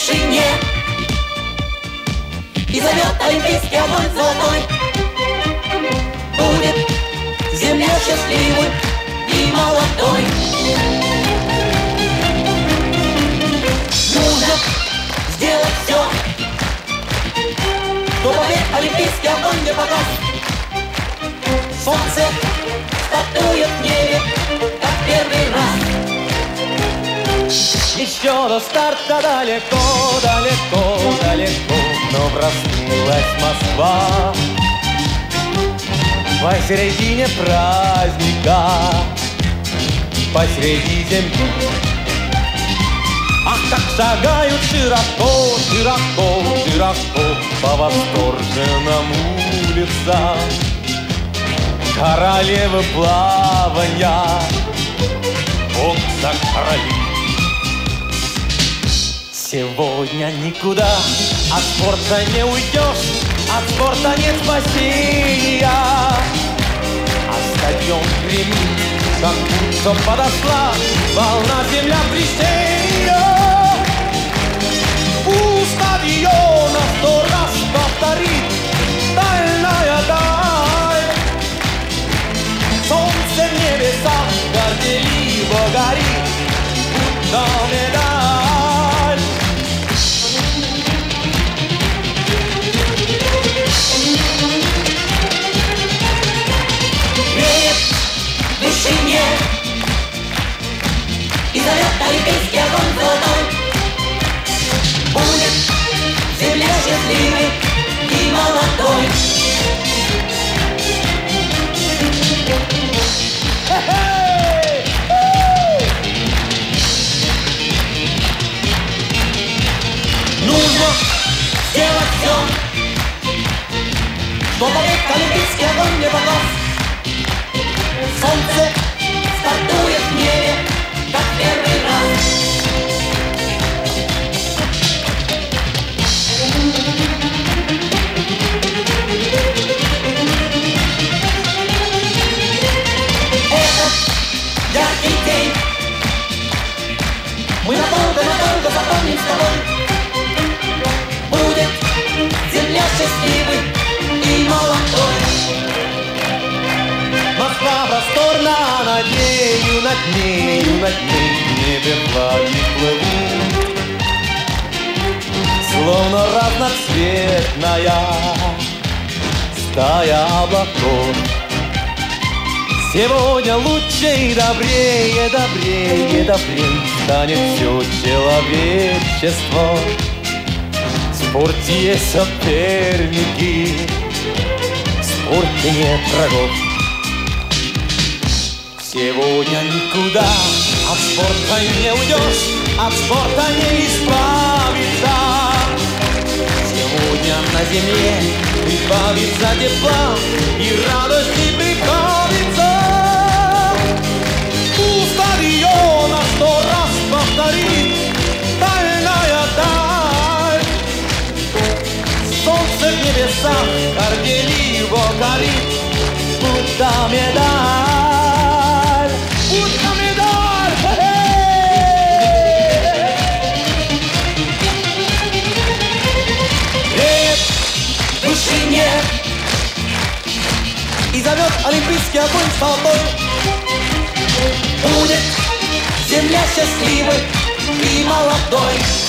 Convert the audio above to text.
вышине, и зовет олимпийский огонь золотой. Будет земля счастливой и молодой. Нужно сделать все, чтобы век олимпийский огонь не погас. Солнце стартует в небе, как первый раз. Еще до старта далеко, далеко, далеко, но проснулась Москва посередине праздника, посреди земли. Ах, как шагают широко, широко, широко по восторженным улицам королевы плаванья, бокса короли. Сегодня никуда от спорта не уйдешь, от спорта нет спасения. А стадион гремит, как будто подошла волна землетрясения. У стадиона 100 раз повторит дальняя даль. Солнце в небесах горделиво горит, будто медаль. Вышине, и зовет олимпийский огонь золотой. Будет земля счастливой и молодой. Нужно сделать все, чтобы век олимпийский огонь не погас. Солнце стартует в небе, как первый раз. Этот яркий день мы надолго запомним с тобой. Будет земля счастливой и молодой. Москва просторна, над нею, над нею, над ней в небе флаги плывут, словно разноцветная стая облаков. Сегодня лучше и добрее, добрее, добрее станет все человечество. В спорте есть соперники, в спорте нет врагов. Сегодня никуда от спорта не уйдешь, от спорта не исправиться. Сегодня на земле прибавится тепла и радости прибавится. У стадиона 100 раз повторит дальняя даль. Солнце в небесах горделиво горит, будто медаль. И зовет олимпийский огонь золотой. Будет земля счастливой и молодой.